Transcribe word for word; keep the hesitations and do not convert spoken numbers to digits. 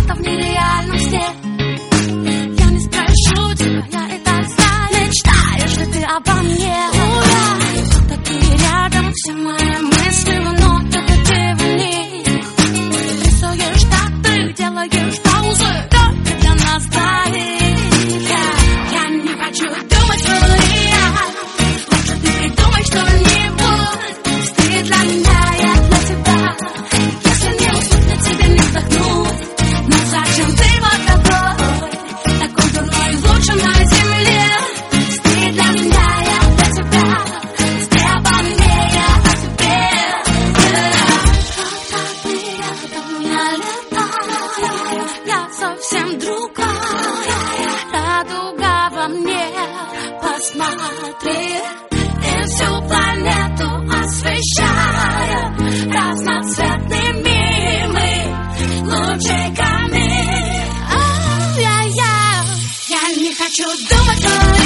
где-то в нереальности. Я не спрошу тебя, я и так знаю. Мечтаешь ли ты обо мне? Ура! Будто ты рядом, все мои мысли в нотах, и ты в них. Ты рисуешь так, ты делаешь паузы только для нас двоих. Я, я не хочу думать про реальность. Лучше ты придумай что-нибудь. Ты для меня, я для тебя. Если не уснуть, на тебе не вздохнуть. Но зачем ты вот такой, такой дурной, лучше на земле? Ты для меня, я для тебя. Ты обо мне, я о тебе. Когда ты рядом, я летаю. Я совсем другая. Радуга во мне, посмотри. И всю планету освещая разноцветными мы лучиками. Я не хочу думать,